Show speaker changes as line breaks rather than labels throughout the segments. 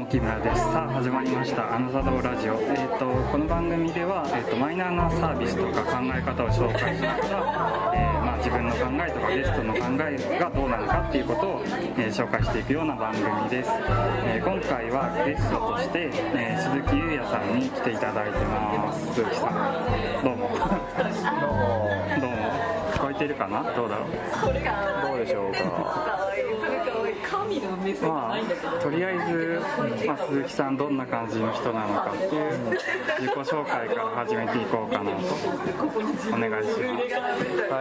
木村です。さあ始まりましたアナザドーラジオ。この番組では、マイナーなサービスとか考え方を紹介しながら、自分の考えとかゲストの考えがどうなのかっていうことを、紹介していくような番組です。今回はゲストとして、鈴木優也さんに来ていただいてます。鈴木さん、どうも。どうも。聞こえてるかな？どうだろう。
どうでしょうか。神の目線がないんだけど、
とりあえず、鈴木さんどんな感じの人なのかっていう自己紹介から始めていこうかなとお願いします。
はい、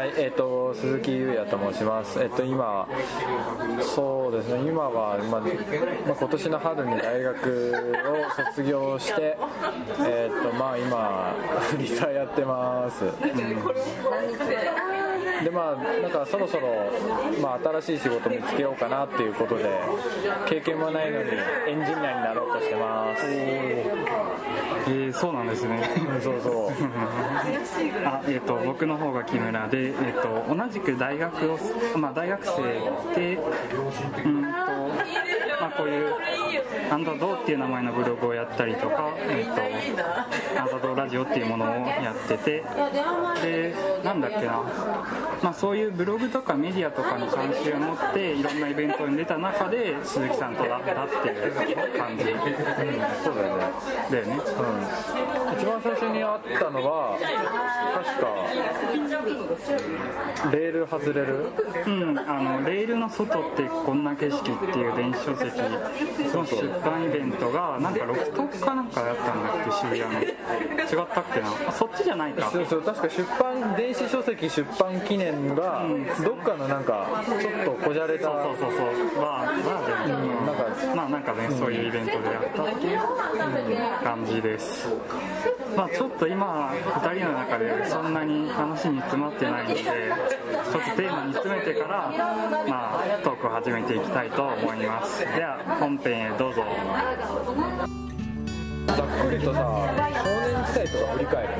鈴木優也と申します。今そうですね、今は、今年の春に大学を卒業して、今フリーターやってます。でなんかそろそろ、新しい仕事見つけようかなっていうことで、経験もないのにエンジニアになろうとしてます。
そうなんですね。
そうそう
僕の方が木村で、同じく大学生でこういうアンダドーっていう名前のブログをやったりとか、アンダドーラジオっていうものをやってて、でなんだっけな、そういうブログとかメディアとかに関心を持っていろんなイベントに出た中で鈴木さんと会ったっていう感じ。
そうだよね。
だよね。
一番最初に会ったのは確かレール外れる、
レールの外ってこんな景色っていう電子書籍の出版イベントがなんかロフトかなんかやったんだっけ、渋谷の。違ったっけな、そっちじゃないか。
そう確か電子書籍出版記念が、どっかのなんかちょっとこじゃれた
なんかね、そういうイベントでやったっていう感じです。ちょっと今2人の中でそんなに話に詰まってないので、ちょっとテーマに詰めてからトークを始めていきたいと思います。では本編へどうぞ。
ざっくりとさ、少年時代とか振り返る。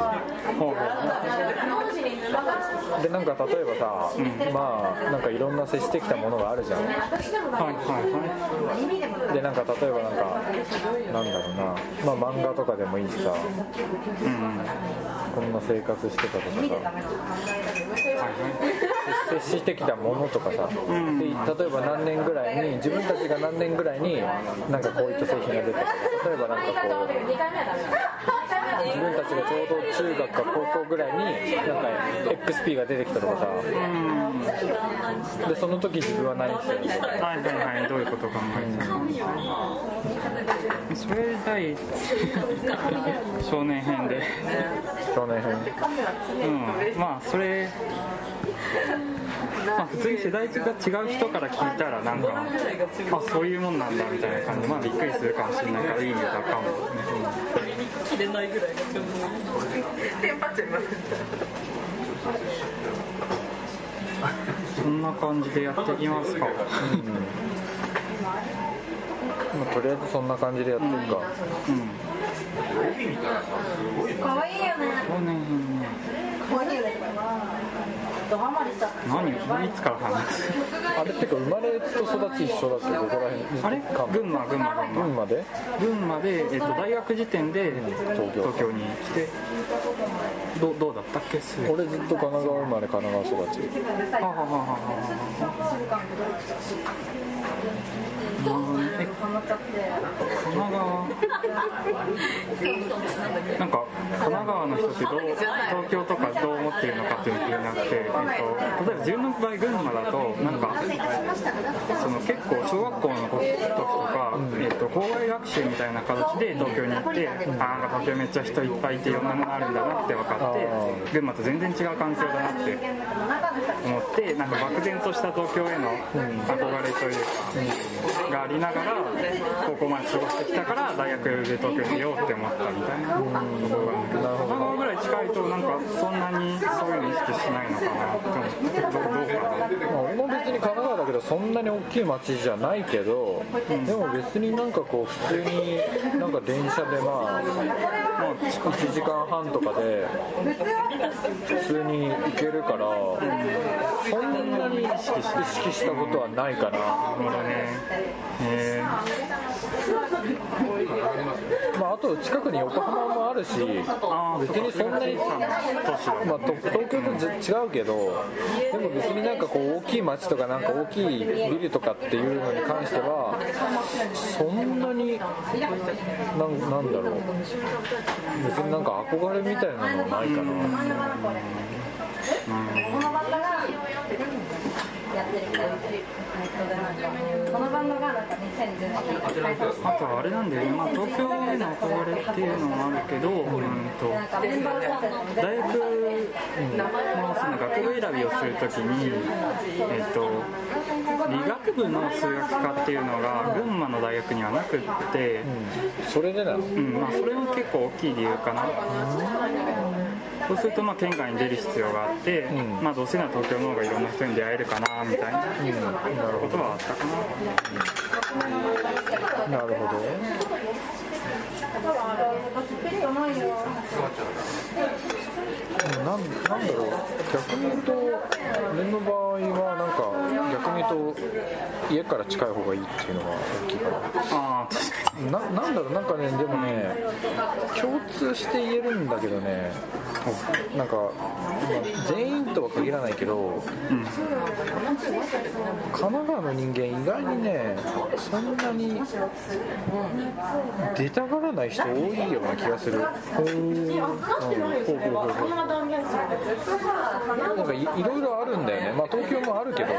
でなんか例えばさ、なんかいろんな接してきたものがあるじゃん。でなんか例えばなんだろうな、漫画とかでもいいしさ、こんな生活してたとかさ、接してきたものとかさ、で例えば何年ぐらいに、自分たちが何年ぐらいになんかこういった製品が出たとか、例えばなんかこう自分たちがちょうど中学か高校ぐらいになんか XP が出てきたとかさ、でその時自分は何してるの？
どういうことを考えてる？それ第少年編で
少年編、
それ普通に世代が違う人から聞いたらなんかそういうもんなんだみたいな感じ、びっくりするかもしれないからいいネタかもね。切れないぐらいのテンパっちゃいます。そんな感じでやっていきますか。
とりあえずそんな感じでやってるか。
かわいいよね。
少年編ね。何いつから話す？
あれってか生まれと育ち一緒だってどこら辺？
あれ？群馬で、大学時点で東京に来て、どうだったっけ？
俺ずっと神奈川生まれ神奈川育ち。
神奈川なんか神奈川の人って東京とかどう思ってるのかっていうのが気になって、例えば自分の場合群馬だとなんか結構小学校の時とか、校外学習みたいな形で東京に行って、なんか東京めっちゃ人いっぱいいていろんなものあるんだなって分かって、群馬と全然違う環境だなって思って、なんか漠然とした東京への憧れというか、がありながら高校まで過ごしてきたから大学で東京に出ようって思ったみたいなところがあるんだけど、神奈川ぐらい近いとなんかそんなにそういうの意識しないのかなって思って、どうかな。
俺も別に神奈川だけどそんなに大きい町じゃないけど、でも別になんかこう普通になんか電車で1時間半とかで普通に行けるから、 そんなに意識したことはないかな。
なるほどね。
まあ、あと近くに横浜もあるし、別にそんなに、まあ、東京と違うけど、でも別になんかこう大きい街とかなんか大きいビルとかっていうのに関してはそんなになんだろう、別になんか憧れみたいなのはないかな。
このバンドがなんか2010年
あとはあれなんだよね、まあ、東京への憧れっていうのもあるけど、大学のその学部選びをするときに、理学部の数学科っていうのが群馬の大学にはなくって、
それでなの？
まあ、それも結構大きい理由かな。そうするとまあ県外に出る必要があって、まあ、どうせなら東京の方がいろんな人に出会えるかなみたいなことはあったかな。
なるほど。なんだろう、逆に言うと俺の場合はなんか逆に言うと家から近い方がいいっていうのが大きいかな。なんだろう、なんかね、でもね共通して言えるんだけどね、なんか全員とは限らないけど、神奈川の人間意外にねそんなに出たがらない人多いような気がする。なんかいろいろあるんだよね。まあ東京もあるけど、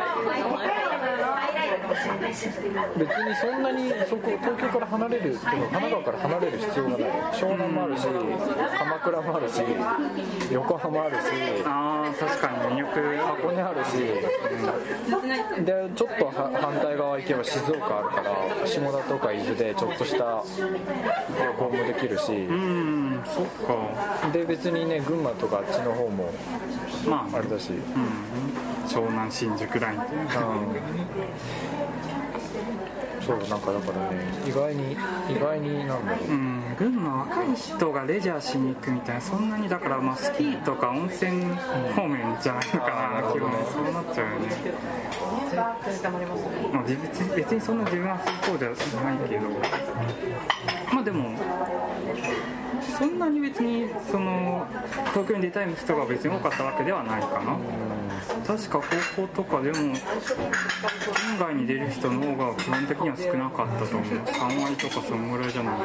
別にそんなに東京から離れる、神奈川から離れる必要がない。湘南もあるし、鎌倉もあるし、横浜あるし、
確かに箱
根あるし、でちょっと反対側行けば静岡あるから、下田とか伊豆でちょっとした旅行もできるし、
そっか。
で別にね群馬とかあっちの方もあれだし、
湘南新宿ラインっていう、
そう、なんかだからね意外になんだろう、
群馬若い人がレジャーしに行くみたいな、そんなにだからまあスキーとか温泉方面じゃないのかな、基本そうなっちゃうよね。まあ、別にそんな自分はそうじゃないけど、まあでもそんなに別にその東京に出たい人が別に多かったわけではないかな。確か高校とかでも県外に出る人の方が基本的には少なかったと思う。3割とかそのぐらいじゃないか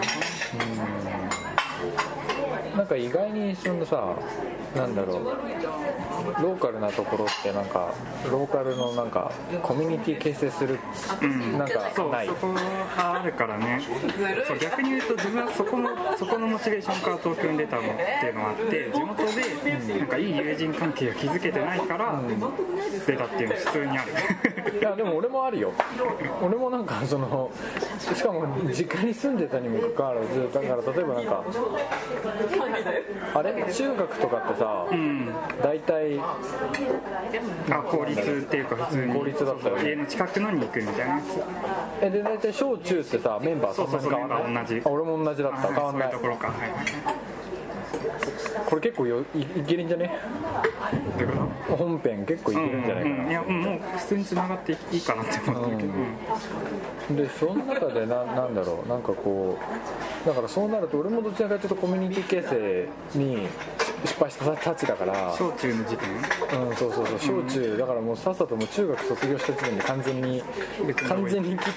な。
なんか意外にそのさ、なんだろう、ローカルなところってなんかローカルのなんかコミュニティ形成する、なんかない。
そこがあるからね。そう逆に言うと自分はそこのモチベーションから東京に出たのっていうのがあって、地元でなんかいい友人関係が築けてないから出たっていうのは普通にある。
いやでも俺もあるよ。俺もなんかそのしかも実家に住んでたにもかかわらず、だから例えばなんかあれ中学とかってさ、大体
公立っていうか普通に
公立だったよね。
家の近くのに行くみたいなやつ。
で大体小中ってさメンバーそんなに変わんない。
同じ。
俺も同じだった。変わんない。
そういうところか。
これ結構いけるんじゃね？本編結構いけるんじゃないかな。
いやもう普通に繋がっていいかなって思ってるけど。
でその中でなんだろう、なんかこうだからそうなると俺もどちらかというとコミュニティ形成に失敗したたちだから。
小中の時点？
そう小中だからもうさっさともう中学卒業した時点で完全に切って、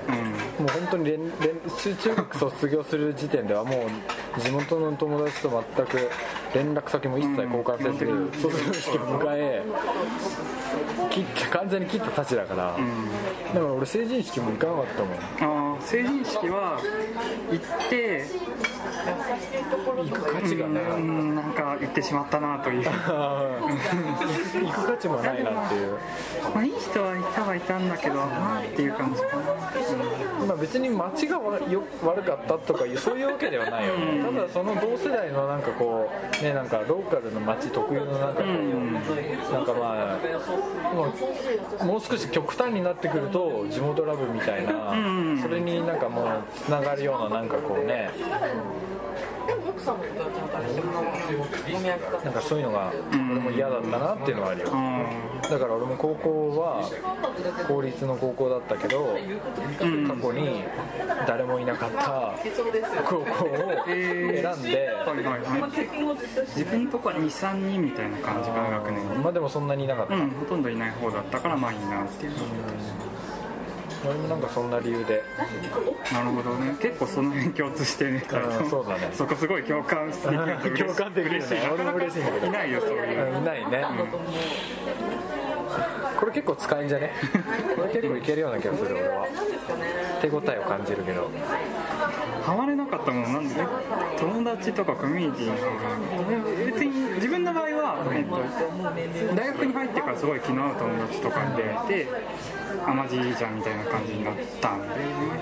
もう本当に中学卒業する時点ではもう地元の友達と全く連絡先も一切交換せず、卒業式を迎え完全に切ったたちだから、だから俺成人式も行かなかったもん。
成人式は行って
行く価値がない、
なんか行ってしまったなという行
く価値もないなっていう、
いい人はいたんだけどなっていう感じかな。
別に街が悪かったとかそういうわけではないよね。ただその同世代のなんかこうね、なんかローカルの街特有のなんかこう、なんかもう少し極端になってくると地元ラブみたいな、それになんかもうつながるようななんかこうね、 なんかそういうのが俺も嫌だったなっていうのはあるよ。だから俺も高校は公立の高校だったけど、過去に誰もいなかった高校を選んで、
自分のとこは 2,3 人みたいな感じかな、学年に。
まあでもそんなにいなかった、
ほとんどいない方だったからまあいいなっていう。
俺もなんかそんな理由で。
なるほどね。結構その辺共通してね。
そうだね。
そこすごい共感して
共感できるよね。俺も嬉しいんだけど。
いないよそういう。
いないね。これ結構使えんじゃね。これ結構いけるような気がする俺は。手応えを感じるけど。
ハマれなかったものなんで友達とかコミュニティの別に自分の場合は、大学に入ってからすごい気の合う友達とかに出会えてあまじいじゃんみたいな感じになったんで、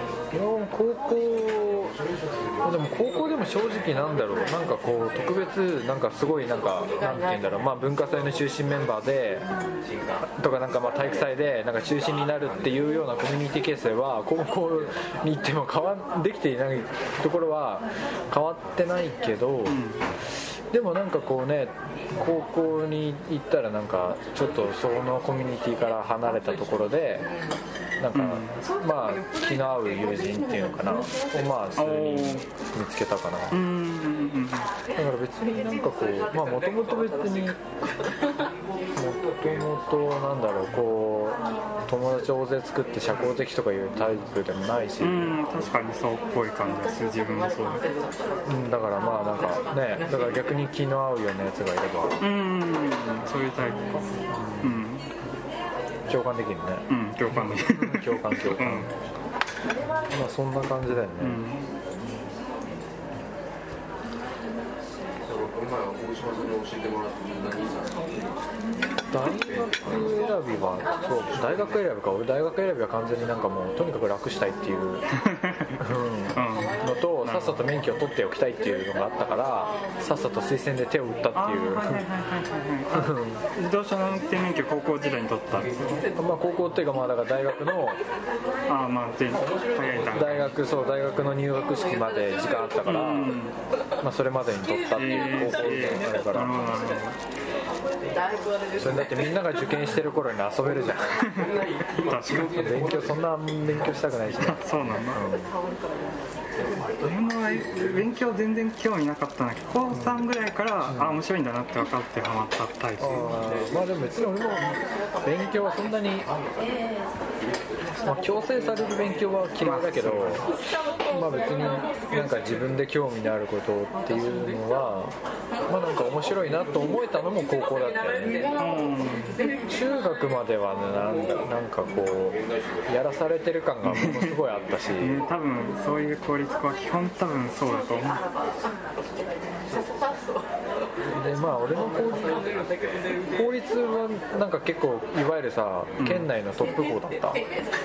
でも高校でも正直なんだろう、なんかこう特別なんかすごいなんかなんて言うんだろう、まあ文化祭の中心メンバーでとかなんかまあ体育祭でなんか中心になるっていうようなコミュニティ形成は高校に行ってもできていないところは変わってないけど、でもなんかこうね、高校に行ったらなんかちょっとそのコミュニティから離れたところでなんか、まあ気の合う友人っていうのかなをまあ数人見つけたかな。だから別になんかこうまあもともと別になんだろう、こう友達大勢作って社交的とかいうタイプでもないし、
確かにそうっぽい感じです。自分もそうだけど、
だからまあなんかね、だから逆に気の合うようなやつがいれば
そういうタイプか。
共感できるね。
共感できる。
共感まあそんな感じだよね。大学選びはそう大学選びか。俺大学選びは完全になんかもうとにかく楽したいっていうのと、さっさと免許を取っておきたいっていうのがあったから、さっさと推薦で手を打ったっていう。
自動車の運転免許高校時代に取ったんですよ。
まあ高校っていうかまあだから大学の大学の入学式まで時間あったから、まあそれまでに取ったっていう高校であるから。それだってみんなが受験してる頃に遊べるじゃん。
確かに。
そんな勉強したくないしね。
そうなんだ。俺も勉強全然興味なかったんだけど、高3ぐらいから面白いんだなって分かってハマったタイプで。
まあでも別に俺も勉強はそんなに、まあ、強制される勉強は嫌いだけど、まあ別になんか自分で興味のあることっていうのはまあなんか面白いなと思えたのも高校だったよね。中学まではなんかこうやらされてる感がものすごいあったし、
多分そういう公立校は基本多分そうだと思う。
でまあ俺の公立はなんか結構いわゆるさ、県内のトップ校だった。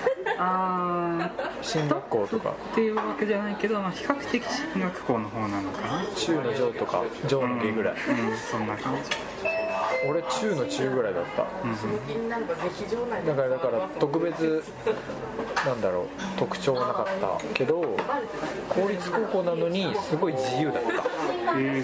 進学校とか
っていうわけじゃないけど、まあ、比較的進学校の方なのかな。
中の上とか上の下ぐらい、
そんな感じ。
俺中の中ぐらいだった、だから特別なんだろう特徴はなかったけど、公立高校なのにすごい自由だった、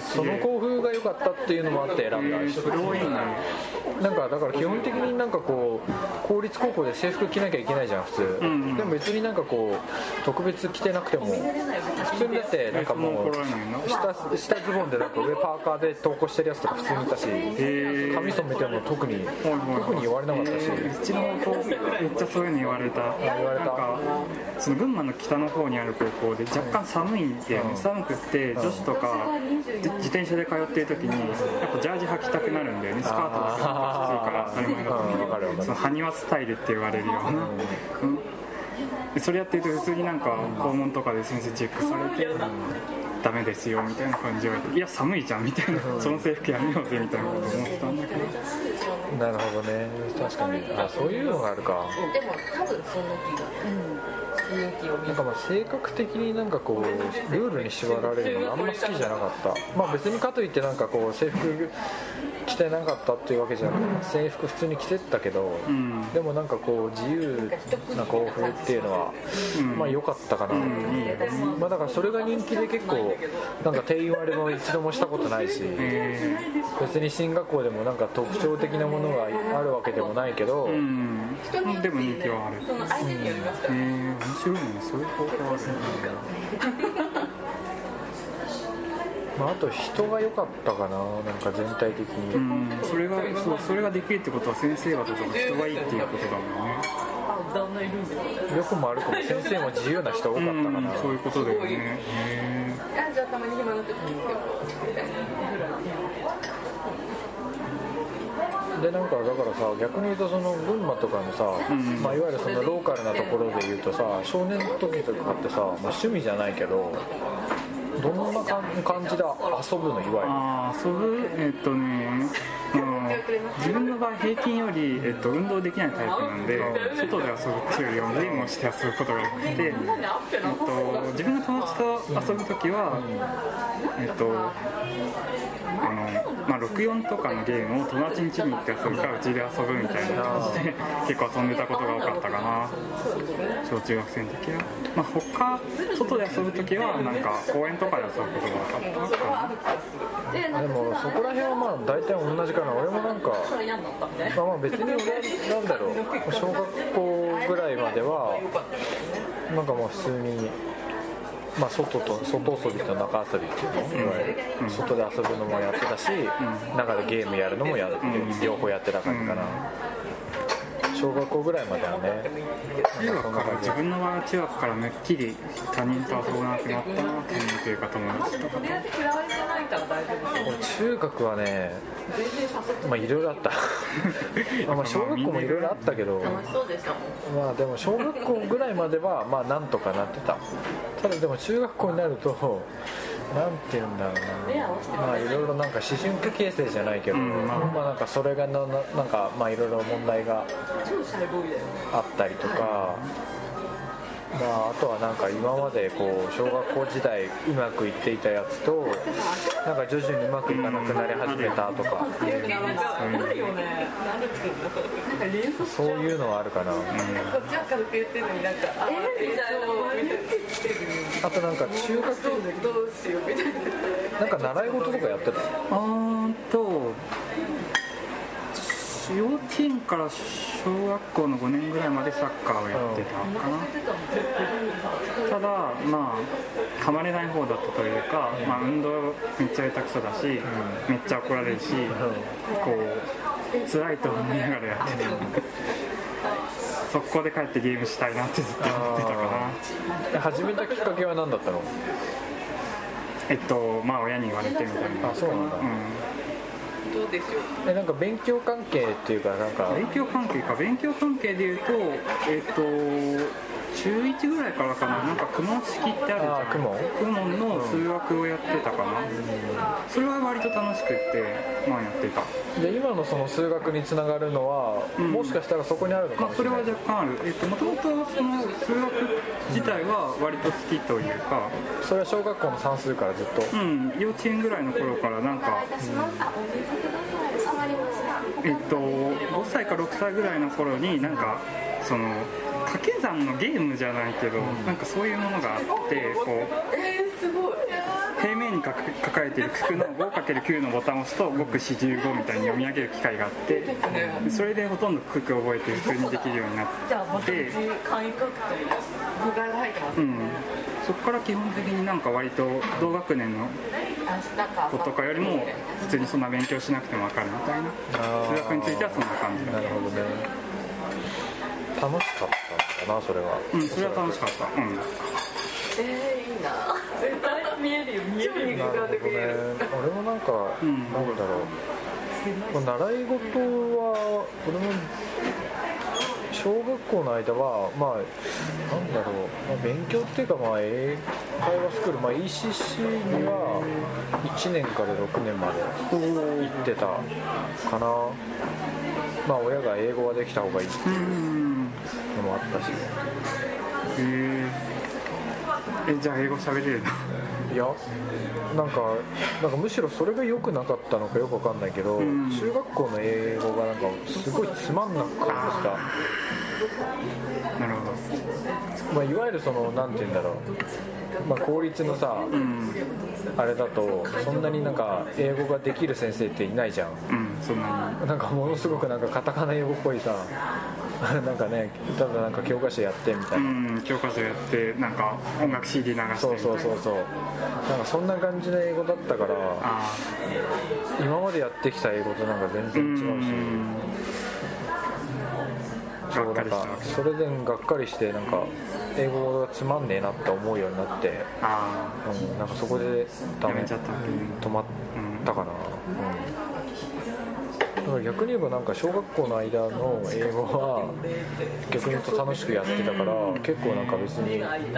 その校風が良かったっていうのもあって選んだ。
それ多いな。
なんかだから基本的になんかこう公立高校で制服着なきゃいけないじゃん普通、でも別になんかこう特別着てなくても普通にだってなんかもう下ズボンでなんか上パーカーで登校してるやつとか普通にいたし、髪染めても特に言われなかったし、
うちの高校めっちゃそういうの言われた。なんかその群馬の北の方にある高校で若干寒いんだよね。寒くって女子とか自転車で通ってる時にやっぱジャージ履きたくなるんだよね。スカートだけ普通から当たり前だと思うけど、その埴輪スタイルって言われるような、それやってると普通になんか校門とかで先生チェックされて、ダメですよみたいな感じで言われて、いや寒いじゃんみたいな、その制服やめようぜみたいなこと思ったんだけど。
なるほどね、確かにそういうのがあるか。
でも多分その気が
なんかまあ性格的になんかこうルールに縛られるのがあんま好きじゃなかった。まあ別にかといってなんかこう制服着てなかったっていうわけじゃなくて制服普通に着てったけど、でもなんかこう自由な校風っていうのは、まあ良かったかな、まあ、だからそれが人気で結構なんか定員割れも一度もしたことないし、別に進学校でもなんか特徴的なものがあるわけでもないけど、
でも人気はある。面白いね、そういう方法あるね。
まあ、あと人が良かったかな、なんか全体的に、
それができるってことは先生方とか人がいいっていうことだもんね。
よくも悪くも先生も自由な人多かったかな、
そういうことだよね。
じゃあたまに暇な時に
でなんかだからさ、逆に言うとその群馬とかのさ、まあ、いわゆるそのローカルなところで言うとさ、少年の時とかってさ、まあ、趣味じゃないけどどんな感じで遊ぶの、いわゆる。
遊ぶ自分の場合平均より、運動できないタイプなんで、外で遊ぶっていうよりもゲームをして遊ぶことが多くて、自分が友達と遊ぶときは、64とかのゲームを友達に家に行って遊ぶかうちで遊ぶみたいな感じで結構遊んでたことが多かったかな、小中学生の時は。まあ、外で遊ぶ時はなんか公園とかで遊ぶことが多かったかな。
でもそこら辺はまあ大体同じかな。俺もなんか、まあ別に俺なんだろう、小学校ぐらいまではなんかもう普通に、まあ、外遊びと中遊びっていうの、いわゆる外で遊ぶのもやってたし、中でゲームやるのも両方やってた感じかな。小学校ぐらいまではね。
中学から自分の場合は中学からめっきり他人と遊ばなくなったなというか、友達とかと。
中学はね、まあいろいろあったまあ小学校もいろいろあったけど、まあでも小学校ぐらいまではまあなんとかなってた。ただでも中学校になるとなんて言うんだろうな、まあいろいろなんか思春期形成じゃないけど、まあなんかそれがなんかまあいろいろ問題があったりとか、まああとはなんか今までこう小学校時代うまくいっていたやつとなんか徐々にうまくいかなくなり始めたとか、そういうのはあるかな。あとなんか中学なんか習い事とかやってた？
幼稚園から小学校の5年ぐらいまでサッカーをやってたかな。ただまあハマれない方だったというか、まあ、運動めっちゃ下手くそだし、めっちゃ怒られるし、こう辛いと思いながらやってた速攻で帰ってゲームしたいなってずっと思ってたかな。
始めたきっかけは何だったの？
まあ親に言われてみたいな。
あ、そうなんだ。
どうでしょう。
なんか勉強関係っていうか、なんか
勉強関係でいうと中1ぐらいからかな、なんか公文式ってあるじゃん。公文の数学をやってたかな。それは割と楽しくってまあやってた。
で今のその数学につながるのは、もしかしたらそこにあるのかもしれない。
それは若干ある。もともとその数学自体は割と好きというか、
それは小学校の算数からずっと、
幼稚園ぐらいの頃からなんか、5歳か6歳ぐらいの頃になんかその掛け算のゲームじゃないけど、なんかそういうものがあって、こう
すごい。
平面に書かれている九九の 5×9 のボタンを押すと5く4 15みたいに読み上げる機会があって、それでほとんど九九覚えて普通にできるようになって、そこから基本的になんか割と同学年の子とかよりも普通にそんな勉強しなくても分かるみたいな。数学についてはそんな感じだ。
なるほどね。楽しかったんだな、それは。
それは楽しかった。
いいな。絶対見えるよ、見える。
なるほどね。俺もなんか、なんだろう、習い事は俺も小学校の間はまあなんだろう、勉強っていうか、まあ英会話スクール、まあ ECC には1年から6年まで行ってたかな。まあ親が英語ができた方がいいっていうのもあったし。
じゃあ英語喋れるの？
いやなんかむしろそれが良くなかったのかよくわかんないけど、中学校の英語がなんかすごいつまんなく感じた。
なるほど。
いわゆるそのなんて言うんだろう、公立のさ、あれだとそんなになんか英語ができる先生っていないじゃん。
そんなに
なんかものすごくなんかカタカナ英語っぽいさなんかね、ただなんか教科書やってみたいな、
教科書やってなんか音楽 CD 流してみたいな、
そうなんかそんな感じの英語だったから、今までやってきた英語となんか全然違うし、そうなんかそれでがっかりしてなんか英語がつまんねえなって思うようになって、なんかそこでダメ止まったかな。だから逆に言えばなんか小学校の間の英語は逆に言うと楽しくやってたから、結構なんか別に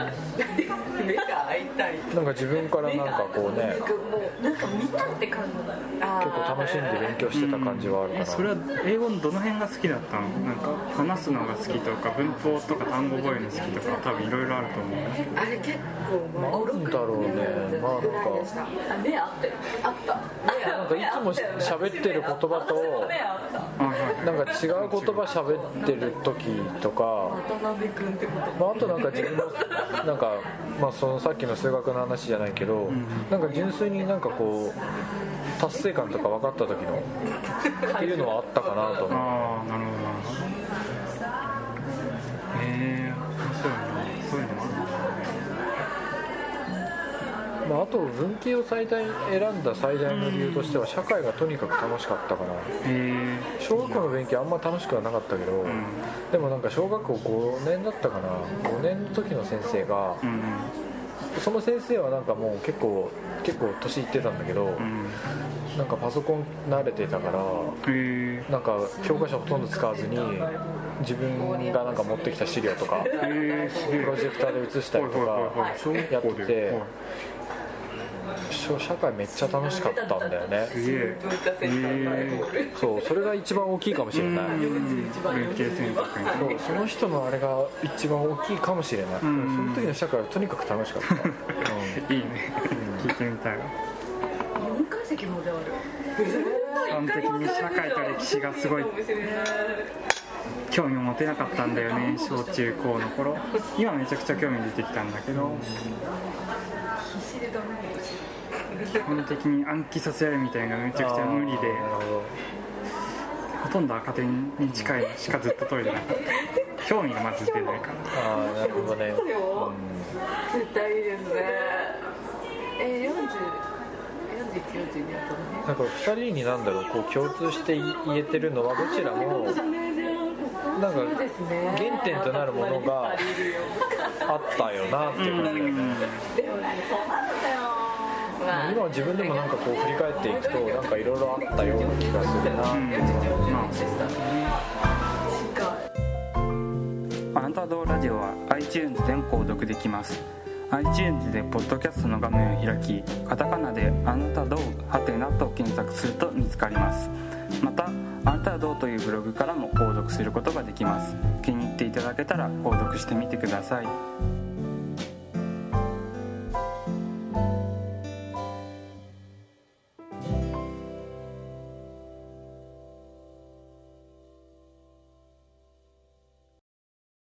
なんか自分からなんかこうね、
なんか見たって感じだ。
結構楽しんで勉強してた感じはあるかな。
それは英語のどの辺が好きだったの？なんか話すのが好きとか文法とか単語覚えるの好きとか多分いろいろあると思うんだけど、
あれ結構
なんだろうね、なんか
目あった
なんかいつも喋ってる言葉となんか違う言葉喋ってる時とか、あとなんか自分のなんかそのさっきの数学の話じゃないけど、なんか純粋になんかこう達成感とか分かった時のっていうのはあったかなと思う。
なるほど。そういうのもある。
あと文系を選んだ最大の理由としては社会がとにかく楽しかったから。小学校の勉強あんま楽しくはなかったけど、でもなんか小学校5年だったかな、5年の時の先生が、その先生はなんかもう結構年いってたんだけど、なんかパソコン慣れてたから、なんか教科書ほとんど使わずに自分がなんか持ってきた資料とかプロジェクターで写したりとかやってて、社会めっちゃ楽しかったんだよね。そう、それが一番大きいかもしれない。その人のあれが一番大きいかもしれない。その時の社会はとにかく楽しかった。
いいね、聞いてみたいわ。
4階席まである。
その時に社会と歴史がすごい興味を持てなかったんだよね、小中高の頃。今めちゃくちゃ興味出てきたんだけど、基本的に暗記させられるみたいなのがめちゃくちゃ無理で、ほとんど赤点に近いのしかずっと解いてなかった。興味がまず出ないから。
なるほどね。
絶対いいですね。41、42
なんか2人になんだろう、こう共通して言えてるのはどちらもなんか原点となるものがあったよなっていう感じだよね。今自分でもなんかこう振り返っていくとなんかいろいろあったような気がするな。
あなたどうラジオは iTunes でも購読できます。 iTunes でポッドキャストの画面を開き、カタカナであなたどうはてなと検索すると見つかります。またあなたはどうというブログからも購読することができます。気に入っていただけたら購読してみてください。